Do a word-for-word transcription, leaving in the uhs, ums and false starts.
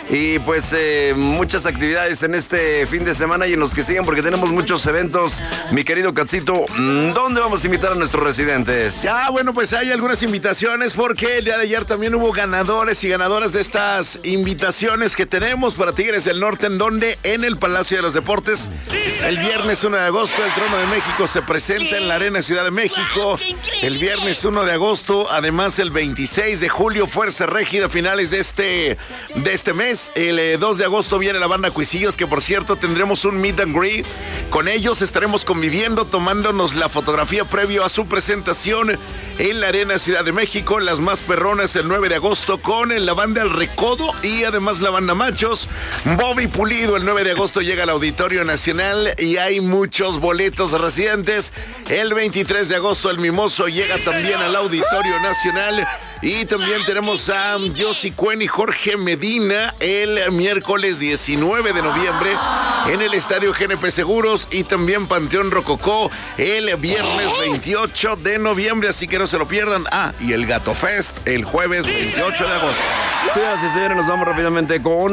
Y pues eh, muchas actividades en este fin de semana y en los que siguen porque tenemos muchos eventos. Mi querido Catsito, ¿dónde vamos a invitar a nuestros residentes? Ya, bueno, pues hay algunas invitaciones porque el día de ayer también hubo ganadores y ganadoras de estas invitaciones que tenemos para Tigres del Norte, en donde en el Palacio de los Deportes, el viernes uno de agosto, el Trono de México se presenta en la Arena Ciudad de México. El viernes uno de agosto, además el veintiséis de julio, Fuerza Régida, finales de este, de este mes. El eh, dos de agosto viene la banda Cuisillos, que por cierto tendremos un meet and greet con ellos. Estaremos conviviendo, tomándonos la fotografía previo a su presentación en la Arena Ciudad de México. Las más perronas el nueve de agosto con la banda El Recodo y además la banda Machos. Bobby Pulido el nueve de agosto llega al Auditorio Nacional y hay muchos boletos residentes. El veintitrés de agosto el Mimoso llega también al Auditorio Nacional. Y también tenemos a Yossi Cuen y Jorge Medina el miércoles diecinueve de noviembre en el Estadio G N P Seguros y también Panteón Rococó el viernes veintiocho de noviembre, así que no se lo pierdan. Ah, y el Gato Fest el jueves veintiocho de agosto. Señoras y señores, nos vamos rápidamente con